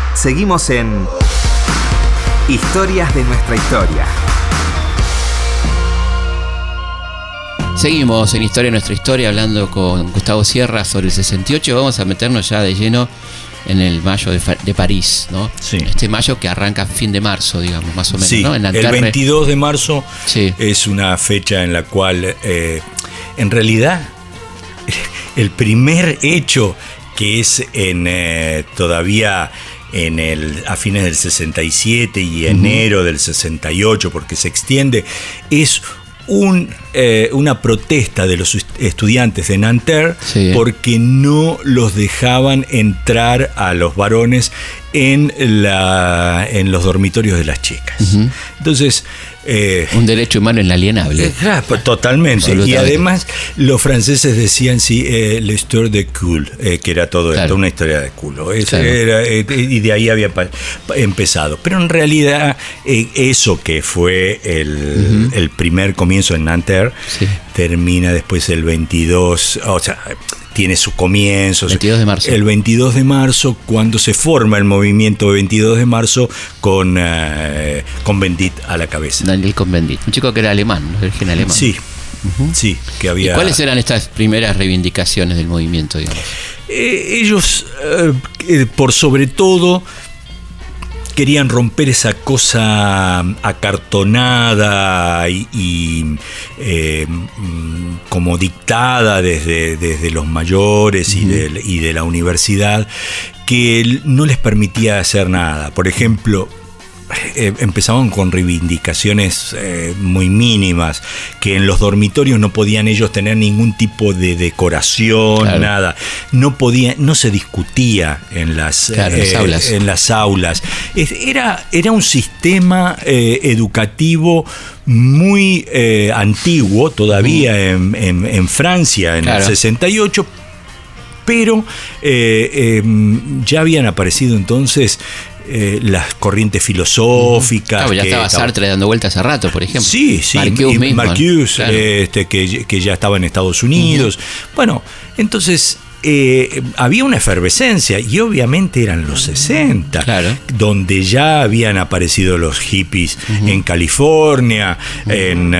Seguimos en Historias de nuestra historia. Seguimos en Historia de nuestra historia hablando con Gustavo Sierra sobre el 68. Vamos a meternos ya de lleno en el mayo de París, ¿no? Sí. Este mayo que arranca fin de marzo, digamos, más o menos, sí, ¿no? En el 22 de marzo sí. Es una fecha en la cual, en realidad, el primer hecho que es todavía a fines del 67 y enero del 68, porque se extiende, es una protesta de los estudiantes de Nanterre, sí, porque no los dejaban entrar a los varones en los dormitorios de las chicas. Uh-huh. Entonces, un derecho humano inalienable. Totalmente. Y además los franceses decían l'histoire de cul, que era todo esto, una historia de culo. Claro. Y de ahí había empezado. Pero en realidad eso que fue el primer comienzo en Nanterre, sí, termina después el 22, o sea, tiene su comienzo. 22 de marzo. El 22 de marzo, cuando se forma el movimiento 22 de marzo con Cohn-Bendit a la cabeza. Daniel Cohn-Bendit, un chico que era alemán, de origen alemán. Sí, uh-huh, sí, que había. ¿Y cuáles eran estas primeras reivindicaciones del movimiento, digamos? Ellos, por sobre todo, querían romper esa cosa acartonada y como dictada desde los mayores, uh-huh, y de la universidad, que no les permitía hacer nada. Por ejemplo, empezaban con reivindicaciones muy mínimas, que en los dormitorios no podían ellos tener ningún tipo de decoración, claro, nada, no se discutía en las aulas. Era un sistema educativo muy antiguo todavía en Francia en, claro, el 68, pero ya habían aparecido entonces las corrientes filosóficas. Claro, ya estaba Sartre dando vueltas hace rato, por ejemplo. Sí, Marcuse, claro, que ya estaba en Estados Unidos. Uh-huh. Bueno, entonces había una efervescencia, y obviamente eran los 60, claro, donde ya habían aparecido los hippies, uh-huh, en California, uh-huh,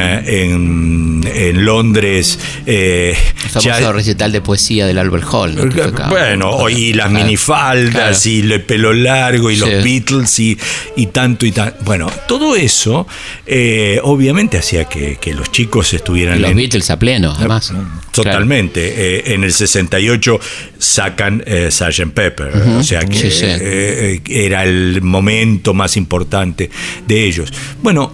en Londres. El famoso recital de poesía del Albert Hall, ¿no? Bueno, y las minifaldas, claro, y el pelo largo, y sí, los Beatles, y tanto y tanto. Bueno, todo eso obviamente hacía que los chicos estuvieran... Y los Beatles a pleno, además. Totalmente. Claro. En el 68 sacan Sgt. Pepper, uh-huh, o sea que sí, sí, era el momento más importante de ellos. Bueno,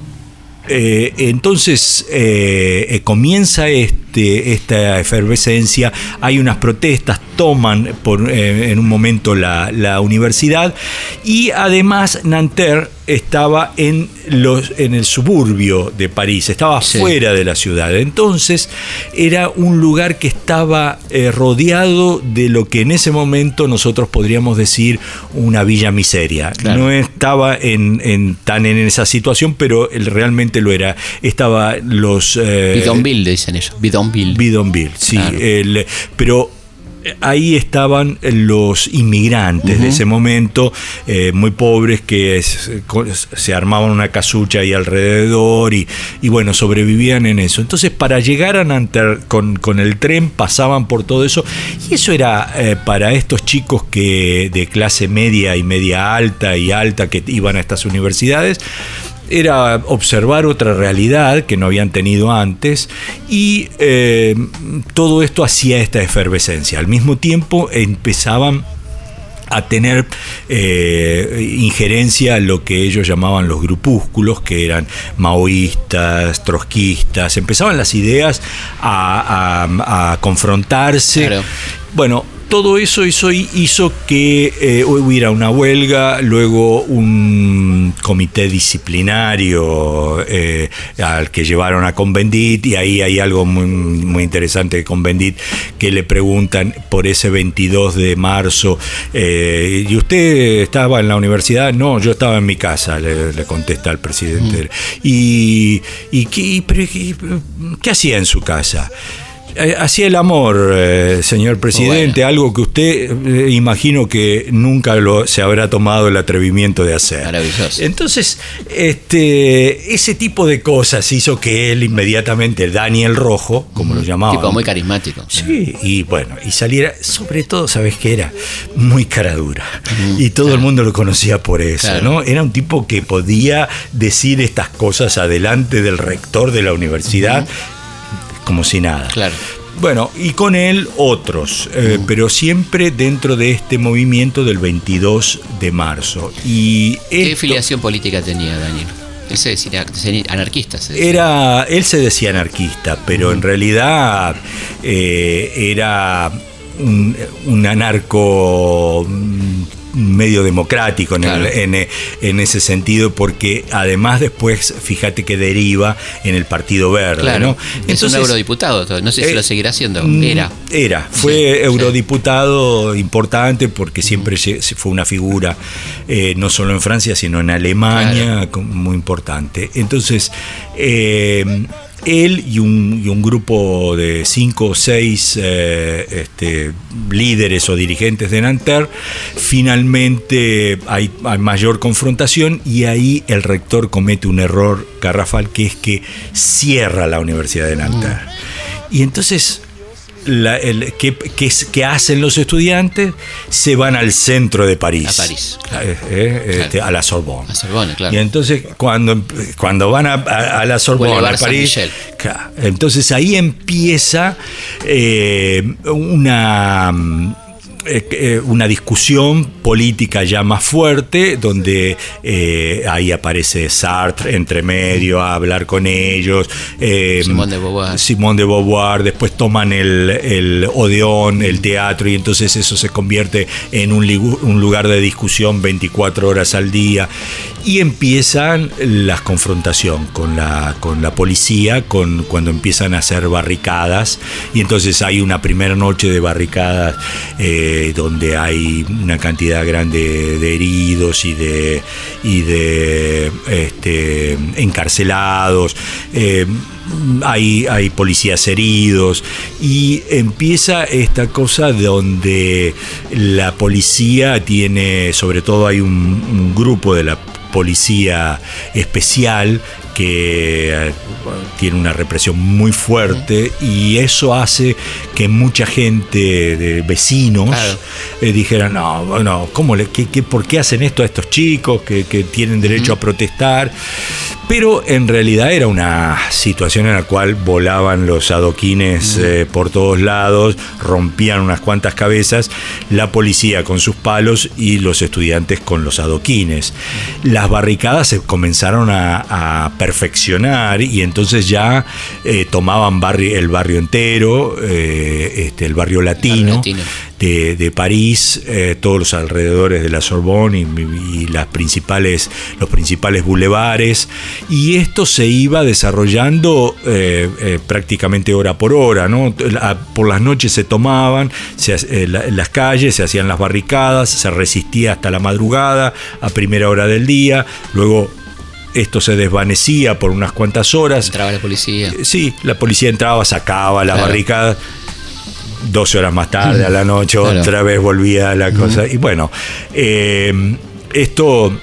entonces comienza esta efervescencia, hay unas protestas, toman en un momento la universidad, y además Nanterre estaba en el suburbio de París, estaba fuera, sí, de la ciudad. Entonces era un lugar que estaba rodeado de lo que en ese momento nosotros podríamos decir una villa miseria. Claro. No estaba tan en esa situación, pero realmente lo era. Estaba los... Bidonville, dicen ellos. Bidonville, sí. Claro. Pero ahí estaban los inmigrantes, uh-huh, de ese momento, muy pobres, que se armaban una casucha ahí alrededor y bueno, sobrevivían en eso. Entonces, para llegar a Nanterre con el tren pasaban por todo eso, y eso era para estos chicos que de clase media y media alta y alta, que iban a estas universidades, era observar otra realidad que no habían tenido antes, y todo esto hacía esta efervescencia. Al mismo tiempo empezaban a tener injerencia lo que ellos llamaban los grupúsculos, que eran maoístas, trotskistas. Empezaban las ideas a confrontarse. Claro. Bueno, todo eso hizo que hubiera una huelga, luego un comité disciplinario al que llevaron a Cohn-Bendit, y ahí hay algo muy, muy interesante de Cohn-Bendit, que le preguntan por ese 22 de marzo, ¿y usted estaba en la universidad? No, yo estaba en mi casa, le contesta al presidente. ¿Y qué hacía en su casa? Hacía el amor, señor presidente, Bueno. algo que usted imagino que nunca se habrá tomado el atrevimiento de hacer. Maravilloso. Entonces, ese tipo de cosas hizo que él inmediatamente, Daniel Rojo, como lo llamaban. Tipo muy carismático. Sí, y bueno, y saliera, sobre todo, ¿sabes qué era? Muy cara dura. Y todo el mundo lo conocía por eso, Claro. ¿no? Era un tipo que podía decir estas cosas adelante del rector de la universidad como si nada. Claro. Bueno, y con él otros, pero siempre dentro de este movimiento del 22 de marzo. Y ¿Qué esto- filiación política tenía Daniel? Ese decía anarquista. Se decía. él se decía anarquista, pero en realidad era un anarco medio democrático Claro. en ese sentido, porque además después, fíjate que deriva en el Partido Verde, Claro. ¿no? Es un eurodiputado. No sé si lo seguirá haciendo. Fue Sí, eurodiputado importante porque siempre fue una figura, no solo en Francia, sino en Alemania, muy importante. Entonces, él y un grupo de 5 o 6 líderes o dirigentes de Nanterre, finalmente hay mayor confrontación y ahí el rector comete un error garrafal, que es que cierra la Universidad de Nanterre. Y entonces, ¿qué hacen los estudiantes? Se van al centro de París. A París. A la Sorbonne. A Sorbonne, claro. Y entonces, cuando van a la Sorbonne, a Boulevard París, Saint-Michel. claro, entonces ahí empieza una discusión política ya más fuerte, donde ahí aparece Sartre entre medio a hablar con ellos, Simone de Beauvoir, después toman el Odeón, el teatro, y entonces eso se convierte en un lugar de discusión 24 horas al día, y empiezan las confrontaciones con la policía, cuando empiezan a hacer barricadas, y entonces hay una primera noche de barricadas donde hay una cantidad grande de heridos y de encarcelados, hay policías heridos, y empieza esta cosa donde la policía tiene, sobre todo hay un grupo de la policía especial que tiene una represión muy fuerte, y eso hace que mucha gente, de vecinos, claro, dijeran, no, bueno, ¿por qué hacen esto a estos chicos que tienen derecho a protestar? Pero en realidad era una situación en la cual volaban los adoquines por todos lados, rompían unas cuantas cabezas, la policía con sus palos y los estudiantes con los adoquines. Las barricadas se comenzaron a perfeccionar, y entonces ya tomaban el barrio entero, el barrio latino. De París, todos los alrededores de la Sorbonne y los principales bulevares, y esto se iba desarrollando prácticamente hora por hora, ¿no? Por las noches se tomaban las calles, se hacían las barricadas, se resistía hasta la madrugada, a primera hora del día, luego esto se desvanecía por unas cuantas horas. Entraba la policía. Sí, la policía entraba, sacaba las barricadas. 12 horas más tarde, a la noche, claro, otra vez volvía la cosa. Y bueno, esto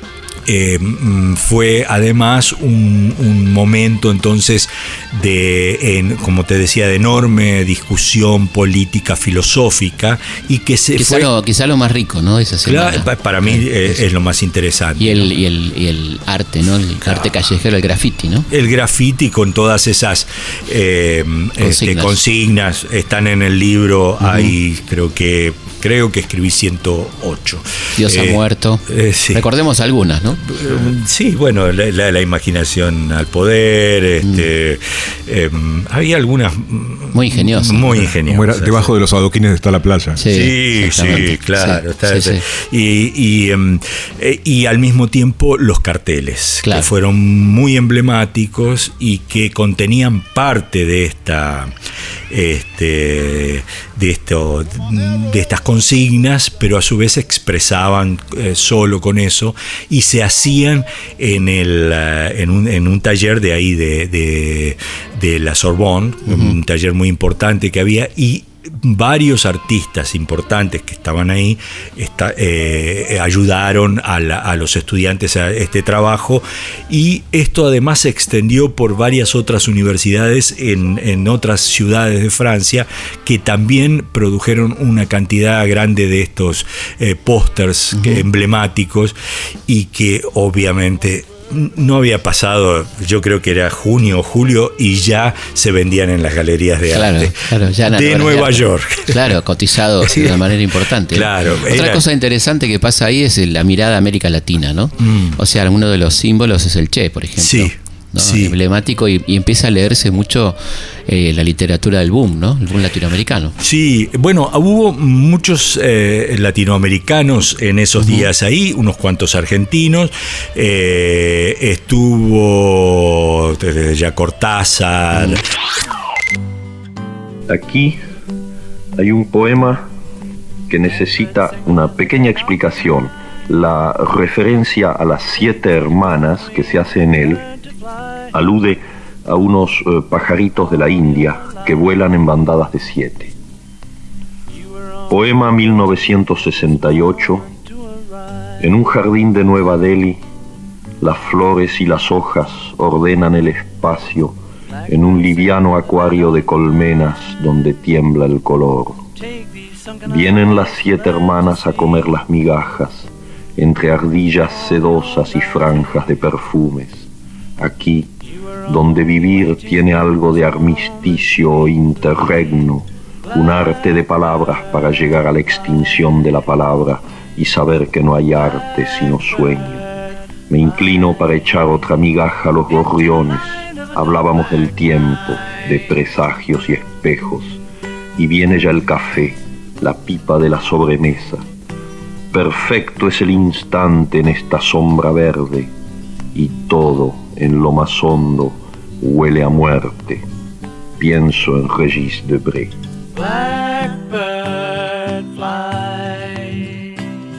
fue además un momento entonces como te decía, de enorme discusión política, filosófica, y que quizá lo más rico, ¿no? Esa semana. Claro, para mí es lo más interesante. Y el arte, ¿no? El arte callejero, el graffiti, ¿no? El graffiti con todas esas consignas están en el libro. Hay, creo que escribí 108. Dios ha muerto. Sí. Recordemos algunas, ¿no? Sí, bueno, la imaginación al poder, había algunas muy ingeniosas. Muy ingeniosas. Como era, debajo de los adoquines está la playa. Sí, claro. Y al mismo tiempo los carteles, claro, que fueron muy emblemáticos y que contenían parte de estas consignas, pero a su vez se expresaban solo con eso y se hacían en un taller de ahí de la Sorbonne, un taller muy importante que había, y varios artistas importantes que estaban ahí ayudaron a los estudiantes a este trabajo, y esto además se extendió por varias otras universidades en otras ciudades de Francia, que también produjeron una cantidad grande de estos pósters emblemáticos, y que obviamente no había pasado, yo creo que era junio o julio, y ya se vendían en las galerías de arte ya de Nueva York. Claro, cotizados de una manera importante. Claro. Otra cosa interesante que pasa ahí es la mirada a América Latina, ¿no? O sea, uno de los símbolos es el Che, por ejemplo. Sí. ¿no? Sí. Emblemático, y empieza a leerse mucho la literatura del boom, ¿no? El boom latinoamericano. Sí, bueno, hubo muchos latinoamericanos en esos días ahí, unos cuantos argentinos, estuvo ya Cortázar. Aquí hay un poema que necesita una pequeña explicación. La referencia a las 7 hermanas que se hace en él alude a unos pajaritos de la India que vuelan en bandadas de 7. Poema 1968. En un jardín de Nueva Delhi, las flores y las hojas ordenan el espacio en un liviano acuario de colmenas donde tiembla el color. Vienen las 7 hermanas a comer las migajas entre ardillas sedosas y franjas de perfumes. Aquí, donde vivir tiene algo de armisticio o interregno, un arte de palabras para llegar a la extinción de la palabra y saber que no hay arte sino sueño. Me inclino para echar otra migaja a los gorriones. Hablábamos del tiempo, de presagios y espejos, y viene ya el café, la pipa de la sobremesa. Perfecto es el instante en esta sombra verde, y todo en lo más hondo huele a muerte. Pienso en Régis Debray. Blackbird fly,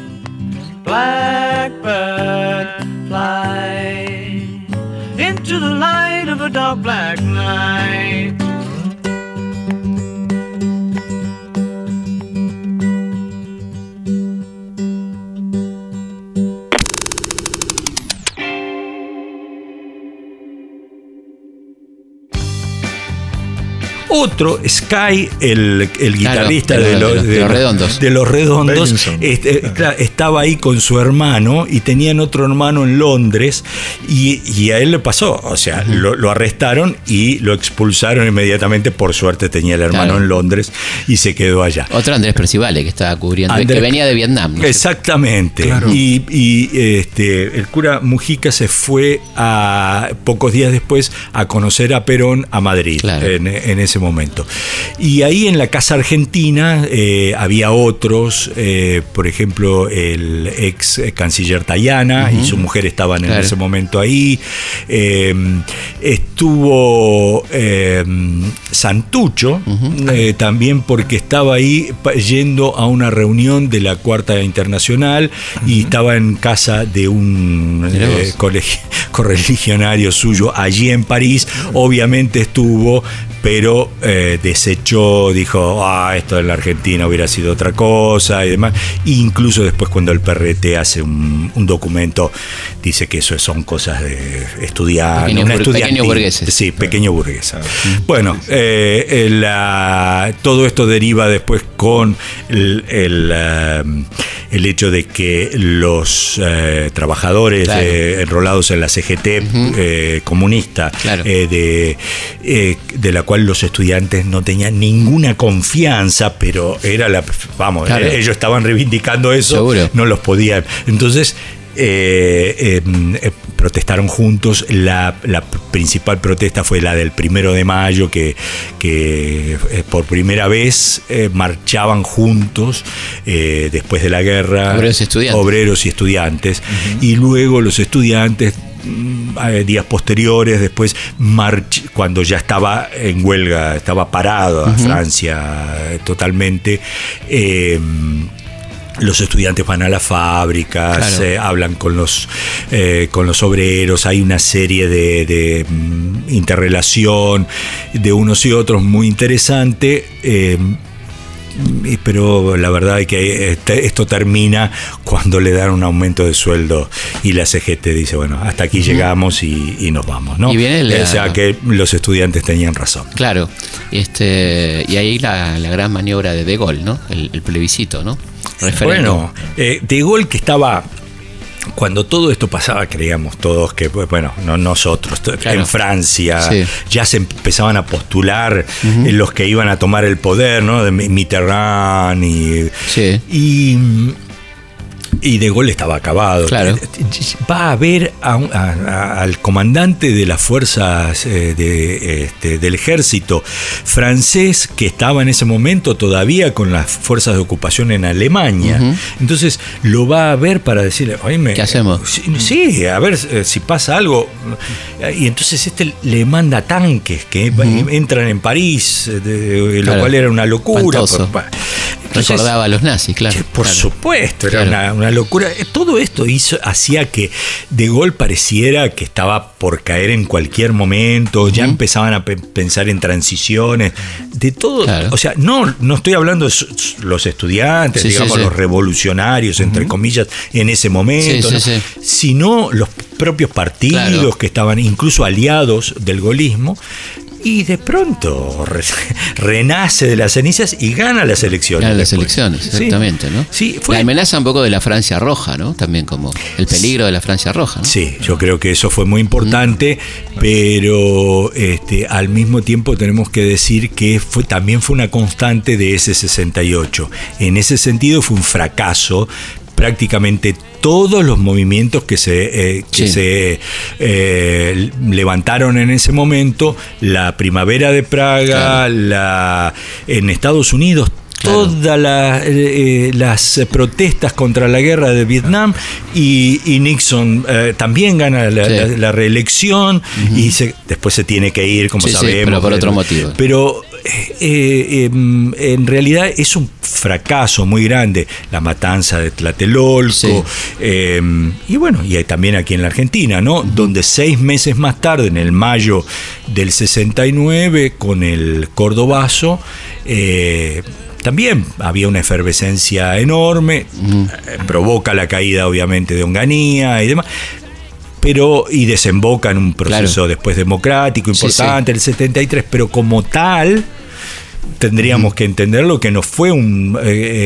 blackbird fly, into the light of a dark black night. Otro, Sky, el guitarrista de los Redondos. De los Redondos, Benson. estaba ahí con su hermano, y tenían otro hermano en Londres, y a él le pasó, o sea, lo arrestaron y lo expulsaron inmediatamente. Por suerte tenía el hermano en Londres y se quedó allá. Otro Andrés Percivale, que estaba cubriendo, que venía de Vietnam, ¿no? Exactamente. Claro. Y el cura Mujica se fue pocos días después a conocer a Perón a Madrid, claro, en ese momento. Y ahí en la Casa Argentina había otros, por ejemplo, el ex canciller Tayana y su mujer estaban en ese momento ahí. Estuvo Santucho, también, porque estaba ahí yendo a una reunión de la Cuarta Internacional, y estaba en casa de un correligionario suyo allí en París. Obviamente estuvo, pero desechó, dijo, esto en la Argentina hubiera sido otra cosa y demás. E incluso después, cuando el PRT hace un documento, dice que eso son cosas de estudiantes. Pequeños burgueses. Sí, pequeño burgués. Bueno, todo esto deriva después con el hecho de que los trabajadores enrolados en la CGT comunista, de la cual los estudiantes no tenían ninguna confianza, pero era ellos estaban reivindicando eso. Seguro. No los podían. Entonces protestaron juntos. La principal protesta fue la del 1 de mayo, que por primera vez marchaban juntos después de la guerra, obreros y estudiantes. Y luego los estudiantes días posteriores, después cuando ya estaba en huelga, estaba parado a Francia totalmente, los estudiantes van a las fábricas, hablan con los obreros, hay una serie de interrelación de unos y otros muy interesante, pero la verdad es que esto termina cuando le dan un aumento de sueldo y la CGT dice, bueno, hasta aquí llegamos y nos vamos, ¿no? Y viene o sea que los estudiantes tenían razón. Claro, y ahí la gran maniobra de Gaulle, ¿no? El plebiscito, ¿no? Referéndum. Bueno, De Gaulle, que estaba... Cuando todo esto pasaba, creíamos todos que, bueno, no nosotros, en Francia ya se empezaban a postular los que iban a tomar el poder, ¿no? De Mitterrand y De Gaulle estaba acabado. Claro. Va a ver al comandante de las fuerzas del ejército francés, que estaba en ese momento todavía con las fuerzas de ocupación en Alemania. Entonces lo va a ver para decirle, oíme, ¿qué hacemos? Sí, a ver si pasa algo. Y entonces le manda tanques que entran en París, lo cual era una locura. Entonces, recordaba a los nazis, claro. Por supuesto, era una locura. Todo esto hacía que De Gaulle pareciera que estaba por caer en cualquier momento. Ya empezaban a pensar en transiciones, de todo. Claro. O sea, no estoy hablando de los estudiantes, digamos, los revolucionarios, entre comillas, en ese momento, sino los propios partidos que estaban incluso aliados del gaullismo. Y de pronto renace de las cenizas y gana las elecciones. Gana las elecciones, exactamente, ¿no? Sí, la amenaza un poco de la Francia Roja, ¿no? También como el peligro de la Francia Roja, ¿no? Sí, yo creo que eso fue muy importante, pero al mismo tiempo tenemos que decir que también fue una constante de ese 68. En ese sentido fue un fracaso. Prácticamente todos los movimientos que se levantaron en ese momento, la primavera de Praga, en Estados Unidos, todas las protestas contra la guerra de Vietnam, y Nixon también gana la reelección, y después se tiene que ir, como sabemos. Pero por otro motivo. Pero en realidad es un fracaso muy grande, la matanza de Tlatelolco, y bueno, y también aquí en la Argentina, ¿no? Donde 6 meses más tarde, en el mayo del 69, con el Cordobazo, también había una efervescencia enorme, provoca la caída obviamente de Onganía y demás, y desemboca en un proceso después democrático importante, el 73, pero como tal tendríamos que entenderlo que no fue un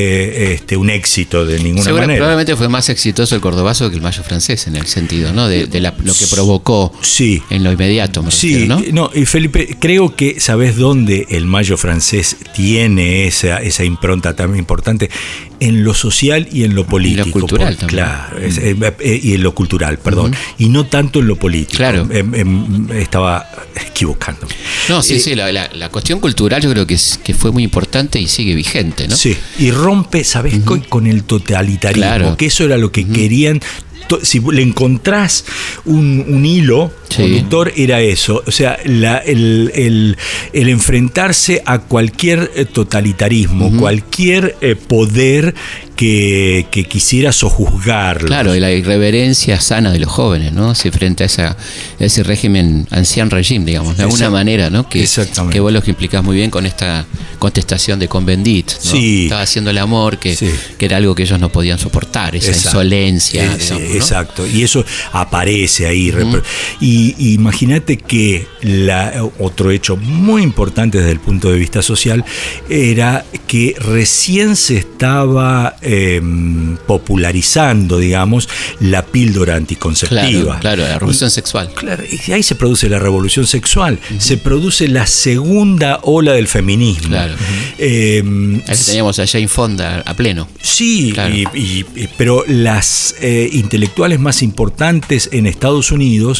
éxito de ninguna manera. Probablemente fue más exitoso el Cordobazo que el Mayo francés, en el sentido, ¿no? de lo que provocó en lo inmediato, me refiero, ¿no? Y Felipe, creo que ¿sabés dónde el Mayo francés tiene esa impronta tan importante? En lo social y en lo político. Y lo cultural también. Claro, y en lo cultural, perdón. Y no tanto en lo político. Claro. Estaba equivocando. No, la cuestión cultural yo creo que fue muy importante y sigue vigente, ¿no? Sí, y rompe, ¿sabés? Con el totalitarismo, que eso era lo que querían. Si le encontrás un hilo conductor, era eso. O sea, el enfrentarse a cualquier totalitarismo, cualquier poder que quisiera sojuzgarlo. Claro, y la irreverencia sana de los jóvenes, ¿no? Si frente a ese régimen, ancien regime, digamos, de alguna manera, ¿no? Que vos lo que implicás muy bien con esta contestación de Cohn-Bendit, ¿no? Estaba haciendo el amor, que era algo que ellos no podían soportar, esa insolencia, digamos, ¿no? Exacto, y eso aparece ahí. Y imagínate que otro hecho muy importante desde el punto de vista social era que recién se estaba popularizando, digamos, la píldora anticonceptiva. Claro, la revolución sexual. Claro, y ahí se produce la revolución sexual, se produce la segunda ola del feminismo. Claro. Ahí teníamos a Jane Fonda a pleno. Sí, claro. Pero las intelectuales más importantes en Estados Unidos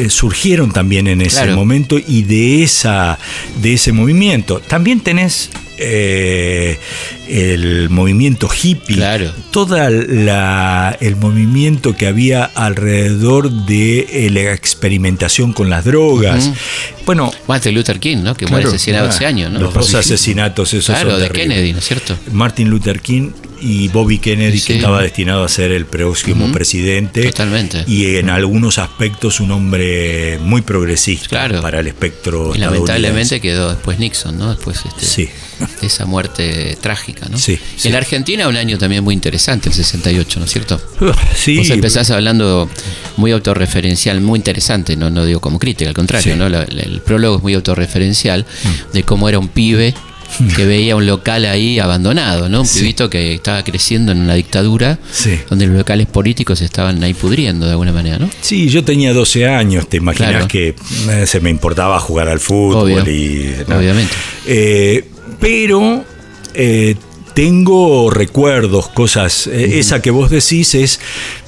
surgieron también en ese momento y de ese movimiento. También tenés el movimiento hippie, claro, el movimiento que había alrededor de la experimentación con las drogas. Bueno, Martin Luther King, ¿no? Que muere asesinado hace años, ¿no? Los dos asesinatos esos, claro, son de terribles. Kennedy, ¿no es cierto? Martin Luther King y Bobby Kennedy, que estaba destinado a ser el próximo presidente. Totalmente. Y en algunos aspectos un hombre muy progresista, claro, para el espectro. Y lamentablemente quedó después Nixon, ¿no? Después sí, esa muerte trágica, ¿no? Sí, en Argentina un año también muy interesante, el 68, ¿no es cierto? Sí. Vos empezás hablando muy autorreferencial, muy interesante, no digo como crítica, al contrario, ¿no? El prólogo es muy autorreferencial de cómo era un pibe que veía un local ahí abandonado, ¿no? Un pibito que estaba creciendo en una dictadura, donde los locales políticos estaban ahí pudriendo de alguna manera, ¿no? Sí, yo tenía 12 años, te imaginas que se me importaba jugar al fútbol. Obviamente. Pero tengo recuerdos, cosas. Esa que vos decís es.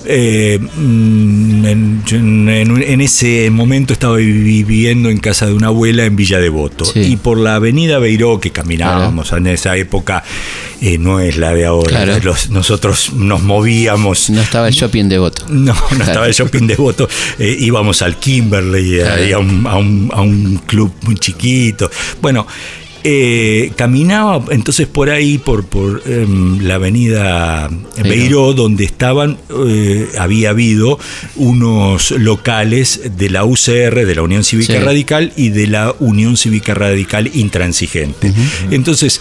En ese momento estaba viviendo en casa de una abuela en Villa Devoto. Y por la avenida Beiró, que caminábamos en esa época, no es la de ahora. Claro. Nosotros nos movíamos. No estaba el shopping Devoto. No estaba el shopping Devoto. Íbamos al Kimberley, a un club muy chiquito. Bueno. Caminaba entonces por ahí, por la avenida Beiró, donde había habido unos locales de la UCR, de la Unión Cívica Radical, y de la Unión Cívica Radical Intransigente. Entonces,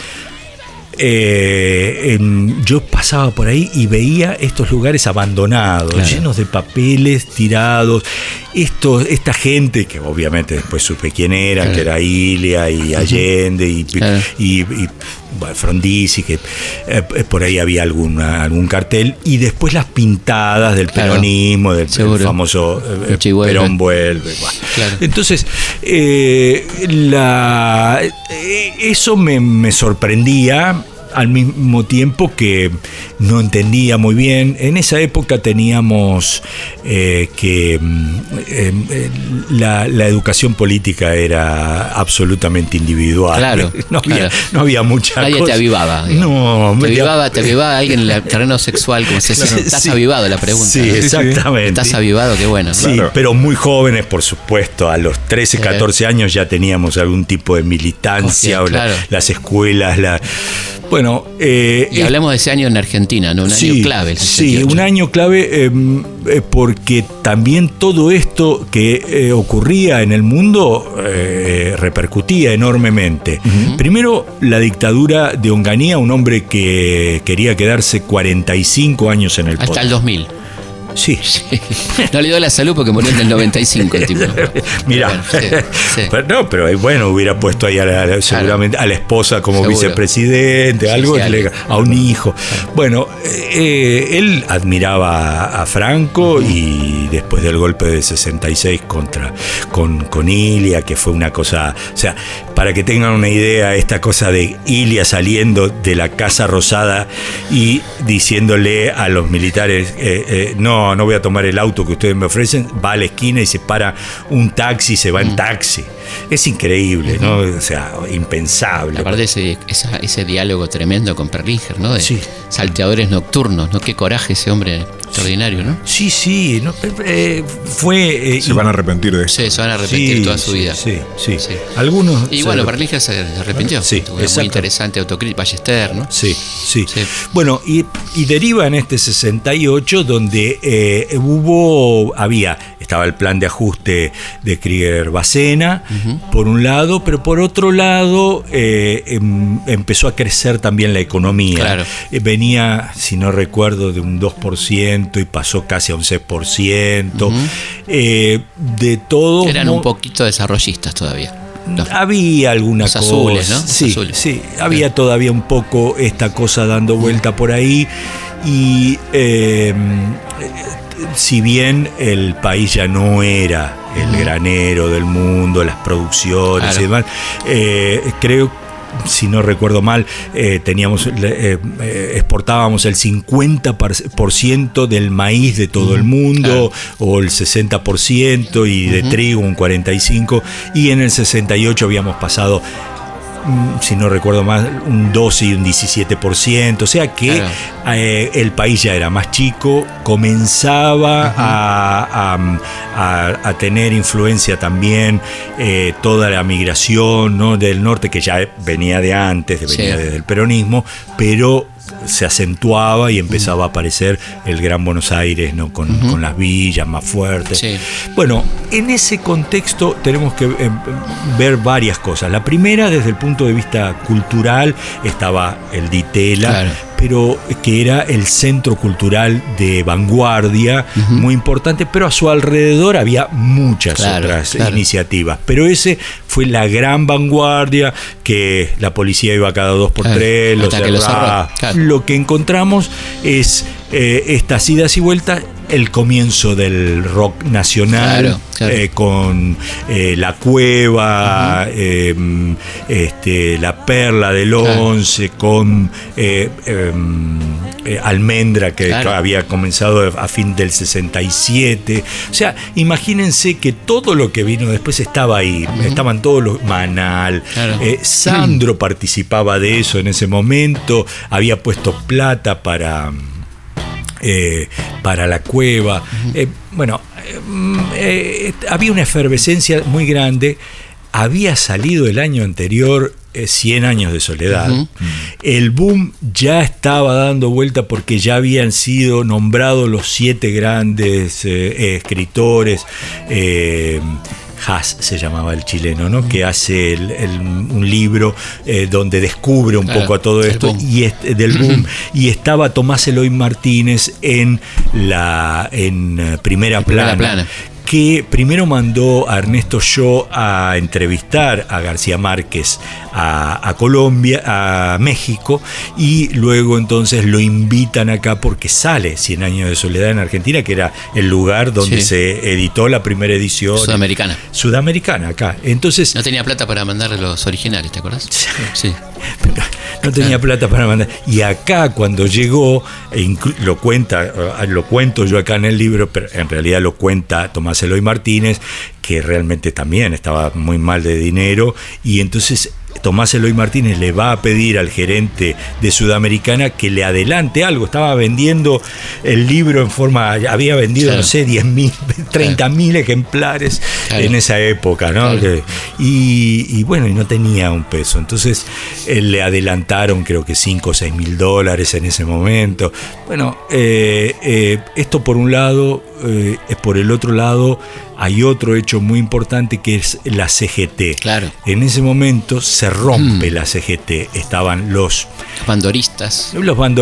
yo pasaba por ahí y veía estos lugares abandonados, llenos de papeles tirados. Esta gente, que obviamente después supe quién era, que era Ilia y Allende y Frondizi, que por ahí había algún cartel, y después las pintadas del peronismo, del famoso Perón vuelve. Entonces, eso me sorprendía, al mismo tiempo que no entendía muy bien. En esa época teníamos que la educación política era absolutamente individual. Claro, no había mucha Nadie cosa. Te avivaba. Te avivaba alguien en el terreno sexual, como se dice. ¿Estás avivado? La pregunta. Sí, exactamente. ¿Estás avivado? Qué bueno. Sí, pero muy jóvenes, por supuesto. A los 13, 14 años ya teníamos algún tipo de militancia, las escuelas, Bueno, y hablamos de ese año en Argentina, ¿no? Un año clave. Sí, un año clave porque también todo esto que ocurría en el mundo repercutía enormemente. Primero, la dictadura de Onganía, un hombre que quería quedarse 45 años en el poder. Hasta el 2000. Sí. No le dio la salud porque murió en el 95 el tipo. Mirá, pero bueno, hubiera puesto ahí seguramente a la esposa como vicepresidente, algo, a un hijo. Bueno, él admiraba a Franco y después del golpe de 66 con Ilia, que fue una cosa, o sea, para que tengan una idea, esta cosa de Ilia saliendo de la Casa Rosada y diciéndole a los militares, no voy a tomar el auto que ustedes me ofrecen, va a la esquina y se para un taxi, se va en taxi. Es increíble, ¿no? O sea, impensable. Aparte ese diálogo tremendo con Perlinger, ¿no? De salteadores nocturnos, ¿no? Qué coraje ese hombre extraordinario, ¿no? Sí, no, fue... se van a arrepentir de eso. Sí, se van a arrepentir toda su vida. Sí. Algunos... Y bueno, Perlinger se arrepintió. Sí, muy interesante autocrítica, Ballester, ¿no? Sí. Bueno, y deriva en este 68 donde estaba el plan de ajuste de Krieger-Bacena, por un lado, pero por otro lado empezó a crecer también la economía. Claro. Venía, si no recuerdo, de un 2% y pasó casi a un 6%. De todo. Eran un poquito desarrollistas todavía. Había alguna cosa. Azules, ¿no? Sí. Había todavía un poco esta cosa dando vuelta por ahí. Y si bien el país ya no era el granero del mundo, las producciones y demás, creo, si no recuerdo mal, exportábamos el 50% del maíz de todo el mundo, o el 60%, y de trigo un 45%, y en el 68 habíamos pasado si no recuerdo más, un 12 y un 17%, o sea que el país ya era más chico, comenzaba a tener influencia también toda la migración, ¿no?, del norte, que ya venía de antes, venía desde el peronismo, pero se acentuaba y empezaba a aparecer el Gran Buenos Aires, ¿no?, con las villas más fuertes. Sí. Bueno, en ese contexto tenemos que ver varias cosas. La primera, desde el punto de vista cultural, estaba el Di Tella, claro, pero que era el centro cultural de vanguardia, muy importante, pero a su alrededor había muchas otras iniciativas. Pero ese fue la gran vanguardia, que la policía iba cada 2x3, lo cerraba. Lo que encontramos es estas idas y vueltas, el comienzo del rock nacional, con La Cueva, La Perla del 11, con Almendra, que había comenzado a fin del 67. O sea, imagínense que todo lo que vino después estaba ahí. Estaban todos los Manal. Sandro participaba de eso en ese momento. Había puesto plata para La Cueva. Había una efervescencia muy grande. Había salido el año anterior 100 años de soledad. El boom ya estaba dando vuelta, porque ya habían sido nombrados los 7 grandes escritores. Haas se llamaba el chileno, ¿no?, que hace un libro donde descubre un poco a todo esto del boom. Y estaba Tomás Eloy Martínez en Primera Plana, que primero mandó a Ernesto Shaw a entrevistar a García Márquez a Colombia, a México, y luego entonces lo invitan acá porque sale 100 años de soledad en Argentina, que era el lugar donde se editó la primera edición sudamericana acá. Entonces no tenía plata para mandar los originales, ¿te acuerdas? Sí. No tenía plata para mandar. Y acá, cuando llegó, lo cuento yo acá en el libro, pero en realidad lo cuenta Tomás Eloy Martínez, que realmente también estaba muy mal de dinero, y entonces Tomás Eloy Martínez le va a pedir al gerente de Sudamericana que le adelante algo. Estaba vendiendo el libro había vendido, no sé, 10.000, 30.000 ejemplares en esa época, ¿no? Y bueno, y no tenía un peso. Entonces le adelantaron, creo que $5 o $6.000 en ese momento. Bueno, esto por un lado. Por el otro lado, hay otro hecho muy importante, que es la CGT. En ese momento se rompe la CGT. Estaban los bandoristas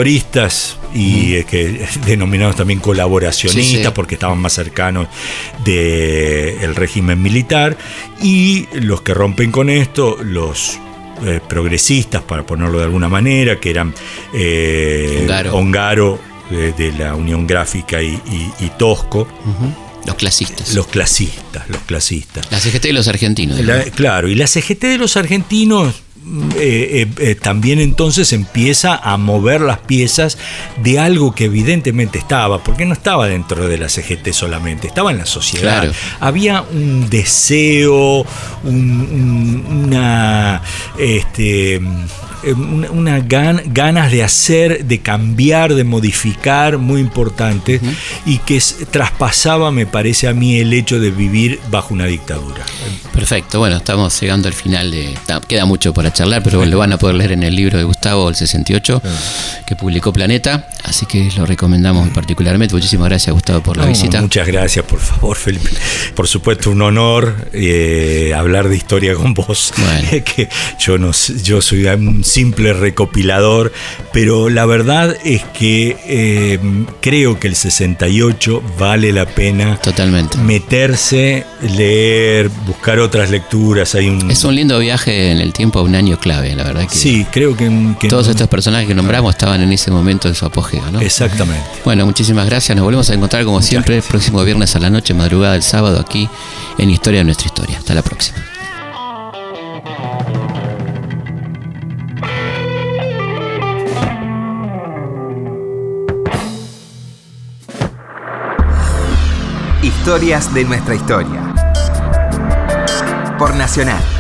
y que denominados también colaboracionistas, porque estaban más cercanos del régimen militar, y los que rompen con esto, los progresistas, para ponerlo de alguna manera, que eran Ongaro de la Unión Gráfica y Tosco. Los clasistas. La CGT de los argentinos. Claro, y la CGT de los argentinos también entonces empieza a mover las piezas de algo que evidentemente estaba, porque no estaba dentro de la CGT solamente, estaba en la sociedad. Había un deseo, ganas de hacer, de cambiar, de modificar, muy importante, y que traspasaba, me parece a mí, el hecho de vivir bajo una dictadura. Perfecto, bueno, estamos llegando al final queda mucho para charlar, pero lo van a poder leer en el libro de Gustavo, el 68, que publicó Planeta, así que lo recomendamos particularmente. Muchísimas gracias, Gustavo, por la visita. Muchas gracias, por favor, Felipe. Por supuesto, un honor hablar de historia con vos. Bueno. Que yo soy un simple recopilador, pero la verdad es que creo que el 68 vale la pena meterse, leer, buscar otras lecturas. Es un lindo viaje en el tiempo a un año clave, la verdad. Sí, creo que todos estos personajes que nombramos estaban en ese momento de su apogeo, ¿no? Exactamente. Bueno, muchísimas gracias. Nos volvemos a encontrar como siempre el próximo viernes a la noche, madrugada del sábado, aquí en Historia de Nuestra Historia. Hasta la próxima. Historias de Nuestra Historia. Por Nacional.